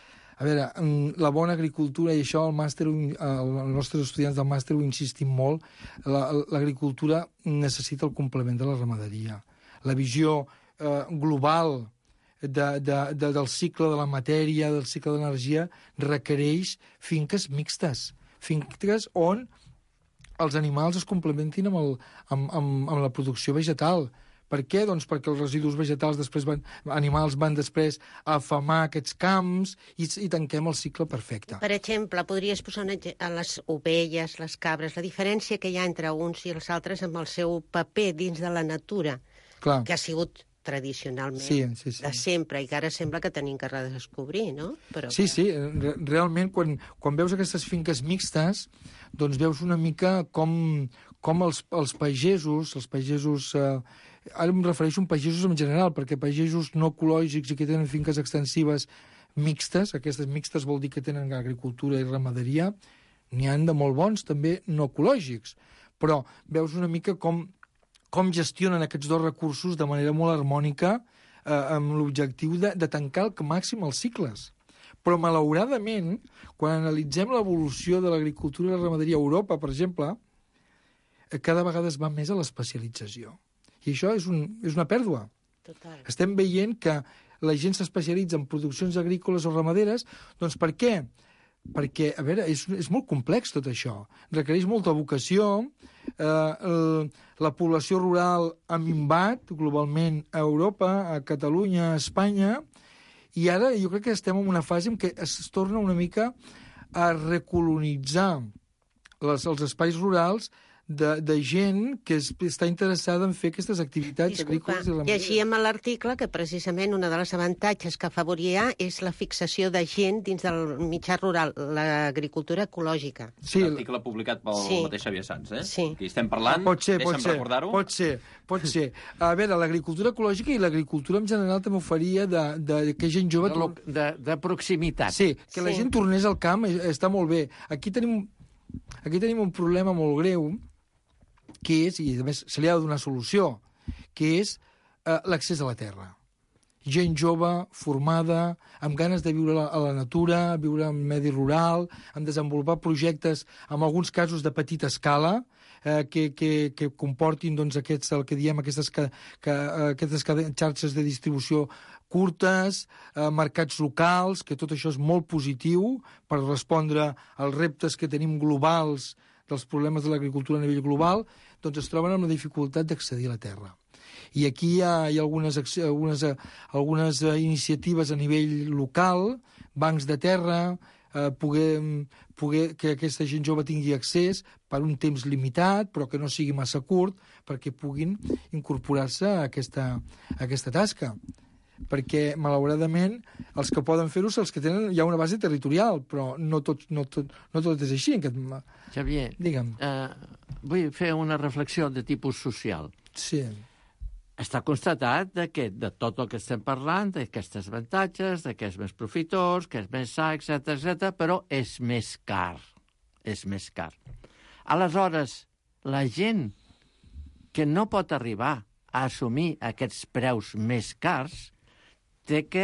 A veure, la bona agricultura, i això el màster, els nostres estudiants del màster ho insistim molt, l'agricultura necessita el complement de la ramaderia. La visió eh, global de, de, de, del cicle de la matèria, del cicle de l'energia, requereix finques mixtes, finques on els animals es complementin amb, el, amb, amb, amb la producció vegetal. Per què? Doncs perquè els residus vegetals després van, animals van després a afamar aquests camps i, i tanquem el cicle perfecte. Per exemple, podries posar un exemple, a les ovelles, les cabres, la diferència que hi ha entre uns i els altres amb el seu paper dins de la natura, Clar. que ha sigut tradicionalment, sí, sí, sí. de sempre, i que ara sembla que tenim que redescobrir, no? Però sí, que... sí, re realment, quan, quan veus aquestes finques mixtes, doncs veus una mica com, com els, els pagesos, els pagesos... Eh, ara em refereixo a pagesos en general, perquè pagesos no ecològics i que tenen finques extensives mixtes, aquestes mixtes vol dir que tenen agricultura i ramaderia, n'hi han de molt bons, també no ecològics. Però veus una mica com, com gestionen aquests dos recursos de manera molt harmònica eh, amb l'objectiu de, de tancar al màxim els cicles. Però, malauradament, quan analitzem l'evolució de l'agricultura i la ramaderia a Europa, per exemple, eh, cada vegada es va més a l'especialització. I això és, un, és una pèrdua. Total. Estem veient que la gent s'especialitza en produccions agrícoles o ramaderes, doncs per què? Perquè, a veure, és, és molt complex tot això. Requereix molta vocació, eh, el, la població rural ha minvat globalment a Europa, a Catalunya, a Espanya, i ara jo crec que estem en una fase en què es torna una mica a recolonitzar les, els espais rurals de, de gent que es, està interessada en fer aquestes activitats Disculpa, agrícoles i ramaderes. llegíem a l'article que precisament una de les avantatges que afavoria és la fixació de gent dins del mitjà rural, l'agricultura ecològica. Sí, un article publicat pel sí. mateix Xavier Sans, eh? Sí. Aquí estem parlant, pot ser, pot deixa'm ser, recordar-ho. pot ser, pot ser. A veure, l'agricultura ecològica i l'agricultura en general també oferia de, de, de que gent jove... De, de, de proximitat. Sí, que la Sí. gent tornés al camp està molt bé. Aquí tenim, aquí tenim un problema molt greu, que és, i a més se li ha de donar solució, que és eh, l'accés a la terra. Gent jove, formada, amb ganes de viure a la, a la natura, viure en medi rural, en desenvolupar projectes, en alguns casos de petita escala, eh, que, que, que comportin doncs, aquests, el que diem aquestes, que, que, aquestes xarxes de distribució curtes, eh, mercats locals, que tot això és molt positiu per respondre als reptes que tenim globals dels problemes de l'agricultura a nivell global, doncs es troben amb la dificultat d'accedir a la terra. I aquí hi ha, hi ha algunes, algunes, algunes iniciatives a nivell local, bancs de terra, eh, poder, poder que aquesta gent jove tingui accés per un temps limitat, però que no sigui massa curt, perquè puguin incorporar-se a aquesta, a aquesta tasca. Perquè, malauradament, els que poden fer-ho són els que tenen ja una base territorial, però no tot, no tot, no tot és així. Aquest... Xavier, Digue'm. Eh, vull fer una reflexió de tipus social. Sí. Està constatat de que de tot el que estem parlant, d'aquestes avantatges, de que és més profitós, que és més sa, etcètera, etcètera, però és més car. És més car. Aleshores, la gent que no pot arribar a assumir aquests preus més cars té que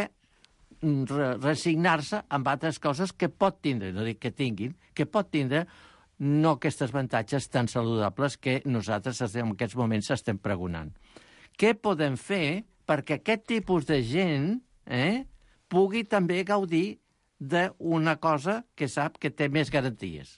re resignar-se amb altres coses que pot tindre, no dic que tinguin, que pot tindre no aquestes avantatges tan saludables que nosaltres en aquests moments estem pregonant. Què podem fer perquè aquest tipus de gent eh, pugui també gaudir d'una cosa que sap que té més garanties?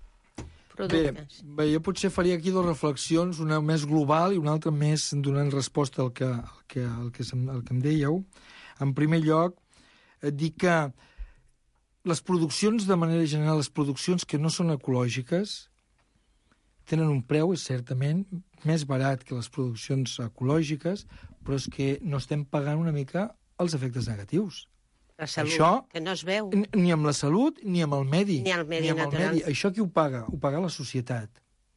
Bé, bé, jo potser faria aquí dues reflexions, una més global i una altra més donant resposta al que, al que, al que, al que em dèieu. En primer lloc, dir que les produccions, de manera general, les produccions que no són ecològiques, tenen un preu, és certament, més barat que les produccions ecològiques, però és que no estem pagant una mica els efectes negatius. La salut, això, que no es veu. Ni amb la salut, ni amb el medi. Ni al medi ni amb natural. el medi. Això qui ho paga? Ho paga la societat.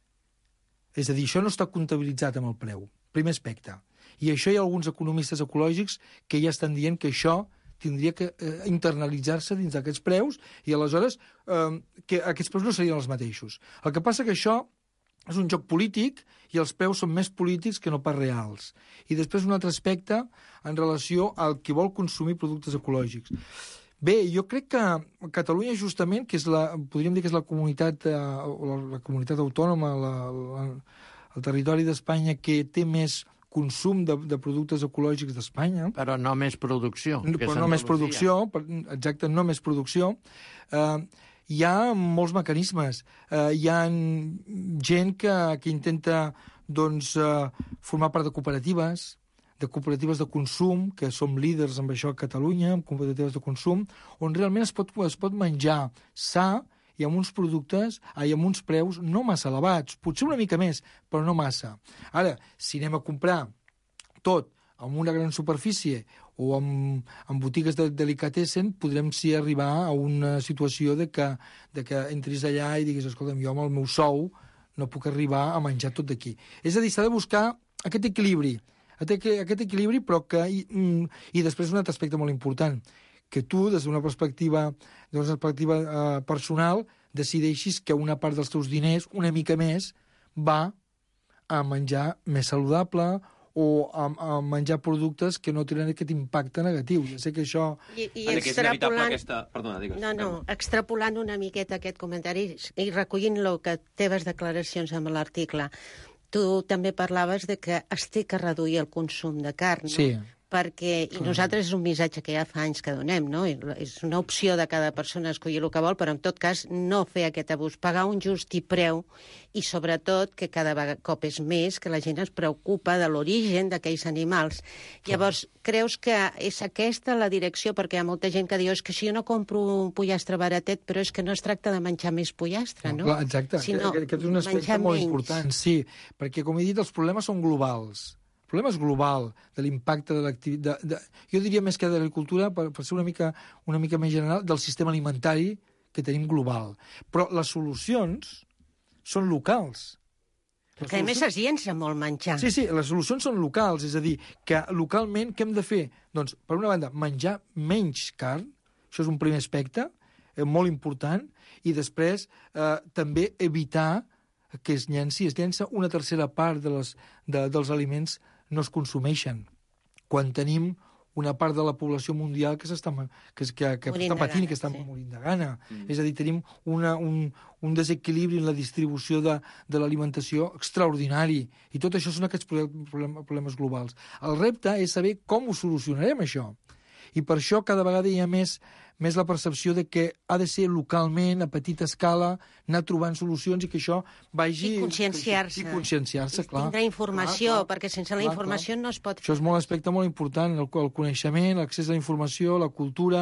És a dir, això no està comptabilitzat amb el preu. Primer aspecte. I això hi ha alguns economistes ecològics que ja estan dient que això tindria que eh, internalitzar-se dins d'aquests preus i aleshores eh, que aquests preus no serien els mateixos. El que passa que això és un joc polític i els preus són més polítics que no pas reals. I després un altre aspecte en relació al qui vol consumir productes ecològics. Bé, jo crec que Catalunya justament, que és la, podríem dir que és la comunitat, eh, la, la comunitat autònoma, la, la, el territori d'Espanya que té més consum de, de productes ecològics d'Espanya. Però no més producció. Però no més producció, exacte, no més producció. Eh, hi ha molts mecanismes. Eh, hi ha gent que, que intenta doncs, eh, formar part de cooperatives, de cooperatives de consum, que som líders amb això a Catalunya, amb cooperatives de consum, on realment es pot, es pot menjar sa i amb uns productes, i amb uns preus no massa elevats, potser una mica més, però no massa. Ara, si anem a comprar tot amb una gran superfície o amb, amb botigues de delicatessen, podrem sí arribar a una situació de que, de que entris allà i diguis, escolta'm, jo amb el meu sou no puc arribar a menjar tot d'aquí. És a dir, s'ha de buscar aquest equilibri, aquest equilibri, però que... I, i després un altre aspecte molt important, que tu, des d'una perspectiva, d'una perspectiva eh, personal, decideixis que una part dels teus diners, una mica més, va a menjar més saludable o a, a menjar productes que no tenen aquest impacte negatiu. Ja sé que això... I, i en que és inevitable extrapolant... aquesta... Perdona, digues. No, no, extrapolant una miqueta aquest comentari i recollint lo que teves declaracions amb l'article, tu també parlaves de que es té que reduir el consum de carn, no? Sí. Perquè, i nosaltres és un missatge que ja fa anys que donem, no? És una opció de cada persona escollir el que vol, però en tot cas no fer aquest abús, pagar un just i preu, i sobretot que cada cop és més que la gent es preocupa de l'origen d'aquells animals. Llavors, creus que és aquesta la direcció? Perquè hi ha molta gent que diu és que si jo no compro un pollastre baratet, però és que no es tracta de menjar més pollastre, no? Clar, exacte, sinó aquest és un aspecte molt menys. important, sí, perquè, com he dit, els problemes són globals. El problema és global, de l'impacte de l'activitat... Jo diria més que de l'agricultura, per, per ser una mica, una mica més general, del sistema alimentari que tenim global. Però les solucions són locals. Les Perquè solucions... a més es llença molt menjar. Sí, sí, les solucions són locals, és a dir, que localment què hem de fer? Doncs, per una banda, menjar menys carn, això és un primer aspecte, eh, molt important, i després eh, també evitar que es llenci, es llença una tercera part de les, de, dels aliments no es consumeixen. Quan tenim una part de la població mundial que s'està que, que, que està patint i que està sí. morint de gana. Mm. És a dir, tenim una, un, un desequilibri en la distribució de, de l'alimentació extraordinari. I tot això són aquests problemes, problemes globals. El repte és saber com ho solucionarem, això. I per això cada vegada hi ha més, més la percepció de que ha de ser localment, a petita escala, anar trobant solucions i que això vagi... I conscienciar-se. I conscienciar-se, clar. Tindrà informació, clar, clar, perquè sense la clar, informació clar. no es pot... Això és molt aspecte molt important, el, el coneixement, l'accés a la informació, la cultura...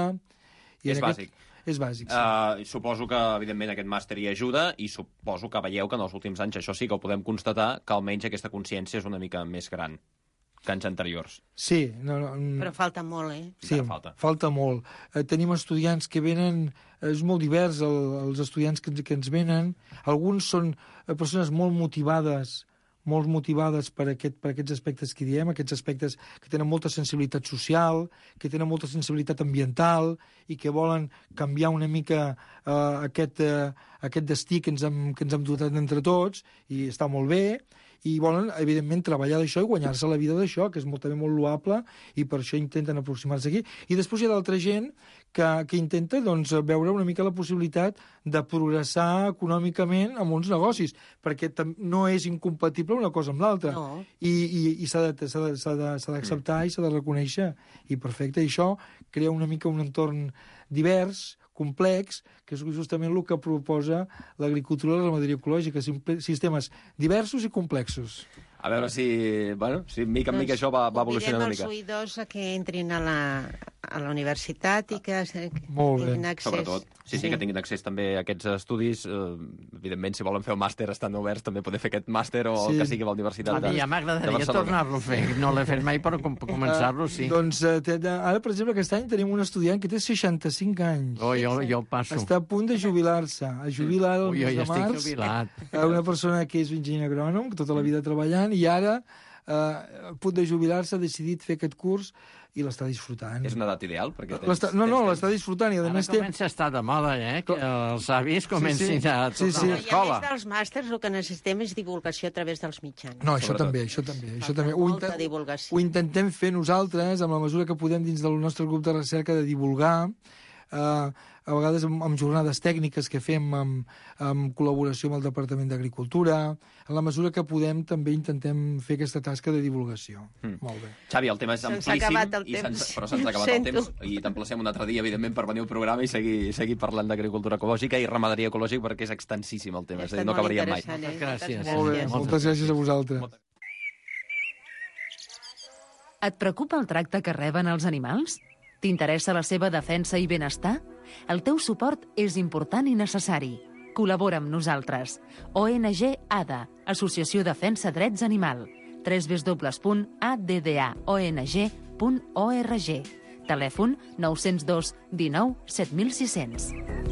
I és bàsic. Aquest... És bàsic, sí. Uh, suposo que, evidentment, aquest màster hi ajuda i suposo que veieu que en els últims anys, això sí que ho podem constatar, que almenys aquesta consciència és una mica més gran que anys anteriors. Sí. No, no, però falta molt, eh? Sí, falta. falta molt. Eh, tenim estudiants que venen... És molt divers el, els estudiants que, que ens venen. Alguns són persones molt motivades, molt motivades per, aquest, per aquests aspectes que diem, aquests aspectes que tenen molta sensibilitat social, que tenen molta sensibilitat ambiental i que volen canviar una mica eh, aquest, eh, aquest destí que ens, hem, que ens hem dotat entre tots, i està molt bé, i volen, evidentment, treballar d'això i guanyar-se la vida d'això, que és molt, també molt loable, i per això intenten aproximar-se aquí. I després hi ha d'altra gent que, que intenta doncs, veure una mica la possibilitat de progressar econòmicament amb uns negocis, perquè no és incompatible una cosa amb l'altra. No. I, i, i s'ha d'acceptar i s'ha de reconèixer. I perfecte, i això crea una mica un entorn divers, complex, que és justament el que proposa l'agricultura i la ramaderia ecològica, sistemes diversos i complexos. A veure si, bueno, si mica en mica doncs, això va, va evolucionant una mica. Convidem els oïdors a que entrin a la, a la universitat i que, que tinguin accés. Sobretot, sí, sí, sí, que tinguin accés també a aquests estudis. Eh, evidentment, si volen fer un màster, estan oberts també poder fer aquest màster o sí. el que sigui a la Universitat de, ja m'agradaria tornar-lo a fer. No l'he fet mai, però com començar-lo, sí. Uh, doncs, uh, ara, per exemple, aquest any tenim un estudiant que té seixanta-cinc anys. Oh, jo, jo passo. Està a punt de jubilar-se. A jubilar el oh, mes de març. Jo ja estic jubilat. Una persona que és enginyer agrònom, tota la vida treballant, i ara, eh, a punt de jubilar-se, ha decidit fer aquest curs i l'està disfrutant. És una edat ideal? Perquè tens, no, no, l'està disfrutant. I a Ara més comença a estar de moda, eh? Que els avis comencin sí, sí. a tornar sí, sí. a l'escola. I a més dels màsters, el que necessitem és divulgació a través dels mitjans. No, això Sobretot. també, això també. Això també. Ho, Molta divulgació. Ho intentem fer nosaltres, amb la mesura que podem dins del nostre grup de recerca, de divulgar, Uh, a vegades amb, amb jornades tècniques que fem amb, amb col·laboració amb el Departament d'Agricultura. En la mesura que podem també intentem fer aquesta tasca de divulgació. Mm. Molt bé. Xavi, el tema és amplíssim, se'ns ha acabat el i temps. però se'ns ha acabat el temps i t'emplacem un altre dia, evidentment, per venir al programa i seguir, seguir parlant d'agricultura ecològica i ramaderia ecològica, perquè és extensíssim el tema, és a dir, no acabaríem mai. Eh? Moltes gràcies. Molt bé, moltes gràcies a vosaltres. Et preocupa el tracte que reben els animals? T'interessa la seva defensa i benestar? El teu suport és important i necessari. Col·labora amb nosaltres. O N G A D A, Associació Defensa Drets Animal. w w w punt a d d a o n g punt org. Telèfon nou zero dos dinou set mil sis cents.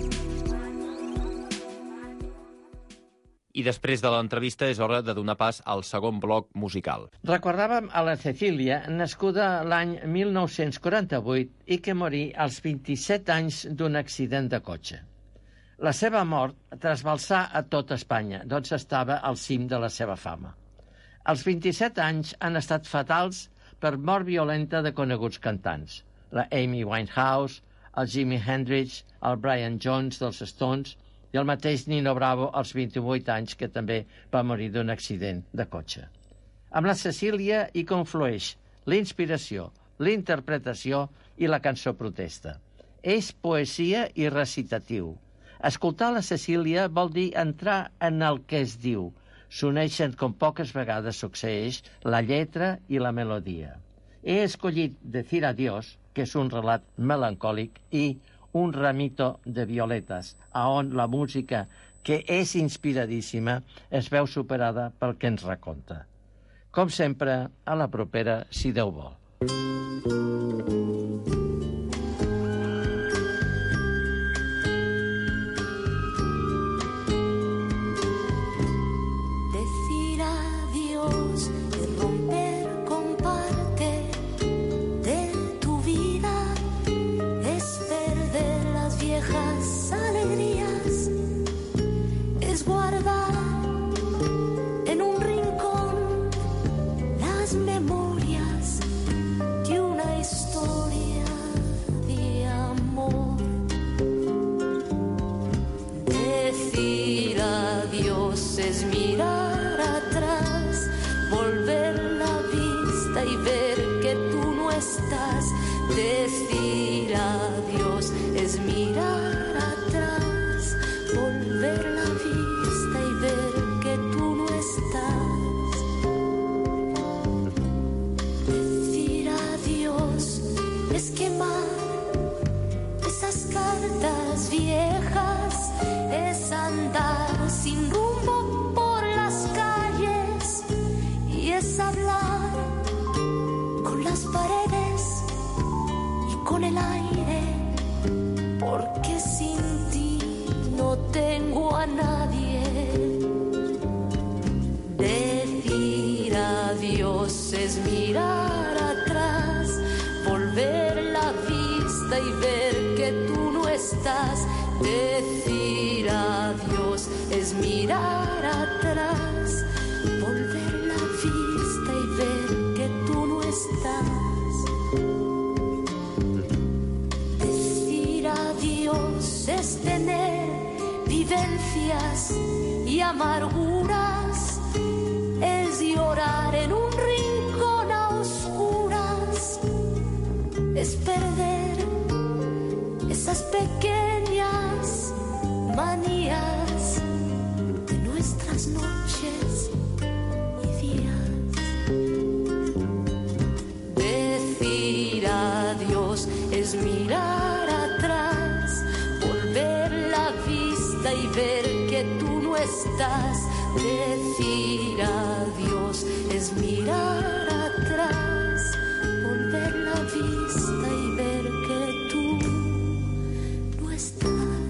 I després de l'entrevista és hora de donar pas al segon bloc musical. Recordàvem a la Cecília, nascuda l'any mil nou-cents quaranta-vuit i que morí als vint-i-set anys d'un accident de cotxe. La seva mort trasbalsà a tot Espanya, doncs estava al cim de la seva fama. Els vint-i-set anys han estat fatals per mort violenta de coneguts cantants. La Amy Winehouse, el Jimi Hendrix, el Brian Jones dels Stones i el mateix Nino Bravo als vint-i-vuit anys, que també va morir d'un accident de cotxe. Amb la Cecília hi conflueix l'inspiració, l'interpretació i la cançó protesta. És poesia i recitatiu. Escoltar la Cecília vol dir entrar en el que es diu. S'uneixen com poques vegades succeeix la lletra i la melodia. He escollit Decir Adiós, que és un relat melancòlic, i Un ramito de violetes, a on la música, que és inspiradíssima, es veu superada pel que ens raconta. Com sempre, a la propera, si Déu vol. Decir adiós es romper con parte de tu vida, es perder las viejas alegrías, es guardar en un rincón las memorias de una historia de amor. Decir adiós es mirar atrás, volver la vista y ver que tú no estás. Decir adiós es mirar atrás, volver la vista y ver que tú no estás. Decir adiós es quemar esas cartas viejas, es andar sin rumbo por las calles y es hablar con las paredes y con el aire, porque sin ti no tengo a nadie. Decir adiós es mirar atrás, volver la vista y ver que tú no estás. Decir adiós es mirar atrás, volver la vista y ver que tú no estás. Decir adiós es tener vivencias y amarguras, es llorar en un rincón a oscuras, es perder esas pequeñas manías de nuestras noches y días. Decir adiós es mirar atrás, volver la vista y ver que tú no estás. Decir adiós es mirar atrás, volver la vista y ver que tú no estás.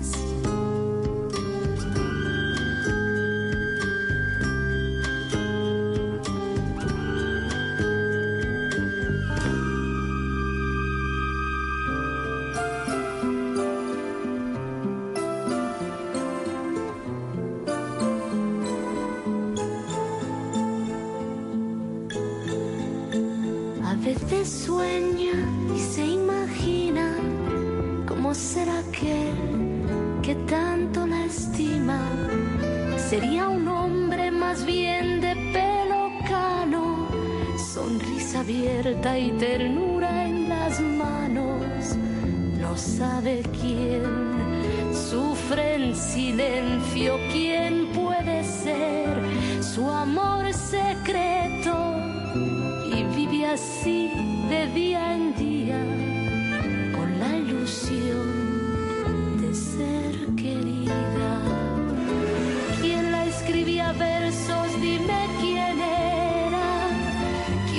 A veces sueña y se imagina cómo será aquel que tanto la estima. Sería un hombre más bien de pelo cano, sonrisa abierta y ternura en las manos. No sabe quién sufre en silencio, quién puede ser su amor secreto. Y vive así de día en día, con la ilusión de ser querida. ¿Quién la escribía versos? Dime quién era.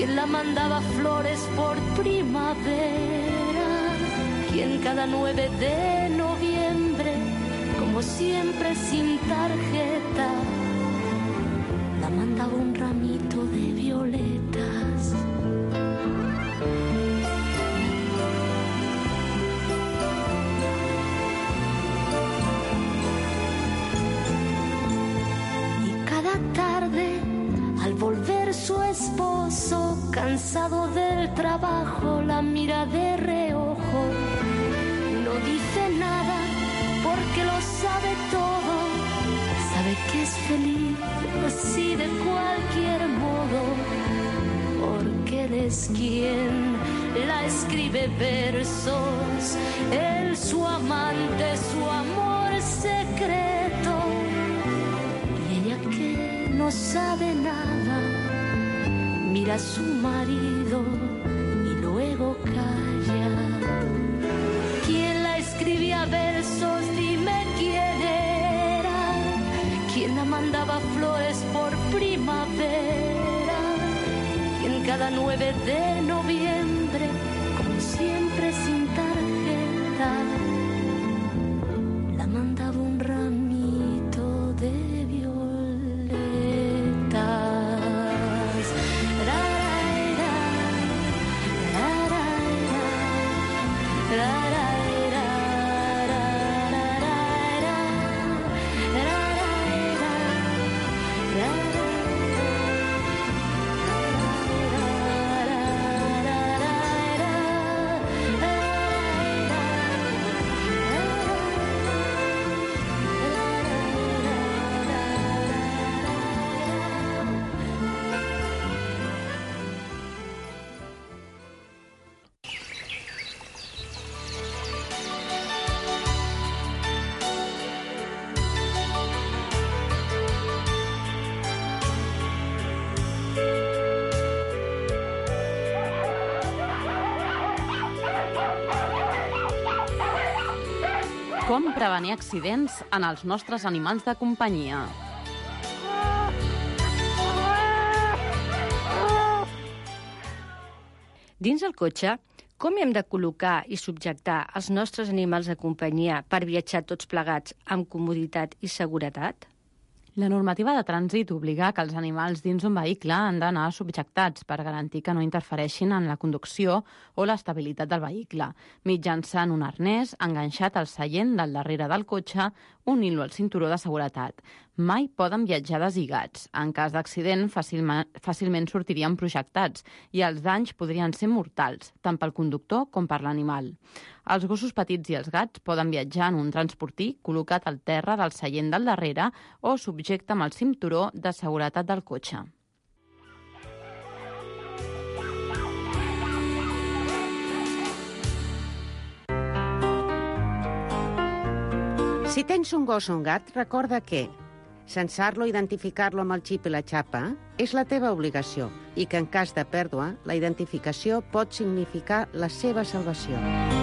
quien la mandaba flores por primavera, quien cada nueve de noviembre, como siempre sin tarjeta, la mandaba un ramito de violetas. Y cada tarde, al volver su esposo, cansado del trabajo, la mira de reojo. No dice nada porque lo sabe todo. Sabe que es feliz así de cualquier modo, porque él es quien la escribe versos. Él, su amante, su amor secreto. Y ella que no sabe nada, mira a su marido y luego calla. ¿Quién la escribía versos? Dime quién era. ¿Quién la mandaba flores por primavera? ¿Quién cada nueve de noviembre, como siempre sin tarjeta, la mandaba un ramito de violetas? Com prevenir accidents en els nostres animals de companyia. Dins el cotxe, com hem de col·locar i subjectar els nostres animals de companyia per viatjar tots plegats amb comoditat i seguretat? La normativa de trànsit obliga que els animals dins un vehicle han d'anar subjectats per garantir que no interfereixin en la conducció o l'estabilitat del vehicle, mitjançant un arnès enganxat al seient del darrere del cotxe, unint-lo al cinturó de seguretat. Mai poden viatjar deslligats. En cas d'accident, fàcilment, fàcilment sortirien projectats i els danys podrien ser mortals, tant pel conductor com per l'animal. Els gossos petits i els gats poden viatjar en un transportí col·locat al terra del seient del darrere o subjecte amb el cinturó de seguretat del cotxe. Si tens un gos o un gat, recorda que censar-lo i identificar-lo amb el xip i la xapa és la teva obligació i que en cas de pèrdua, la identificació pot significar la seva salvació.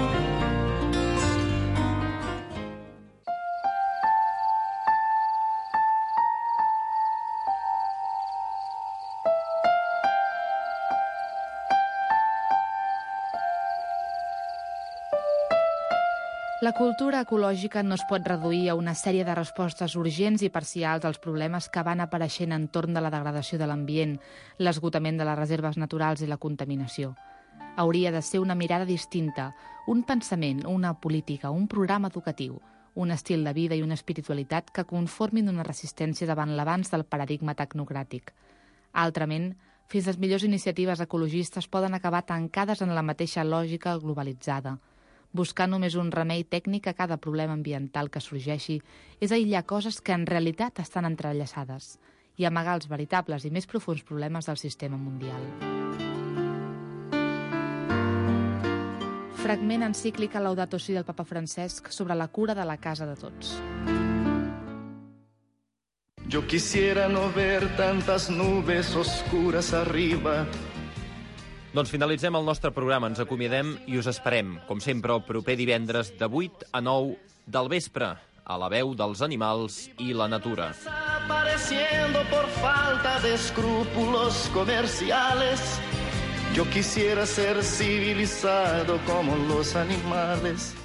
La cultura ecològica no es pot reduir a una sèrie de respostes urgents i parcials als problemes que van apareixent entorn de la degradació de l'ambient, l'esgotament de les reserves naturals i la contaminació. Hauria de ser una mirada distinta, un pensament, una política, un programa educatiu, un estil de vida i una espiritualitat que conformin una resistència davant l'avanç del paradigma tecnocràtic. Altrament, fins les millors iniciatives ecologistes poden acabar tancades en la mateixa lògica globalitzada. Buscar només un remei tècnic a cada problema ambiental que sorgeixi és aïllar coses que en realitat estan entrellaçades i amagar els veritables i més profuns problemes del sistema mundial. Fragment encíclica Laudato Si del papa Francesc sobre la cura de la casa de tots. Yo quisiera no ver tantas nubes oscuras arriba. Doncs finalitzem el nostre programa, ens acomiadem i us esperem, com sempre, el proper divendres de vuit a nou del vespre, a la veu dels animals i la natura. Desapareciendo por falta de escrúpulos comerciales. Yo quisiera ser civilizado como los animales.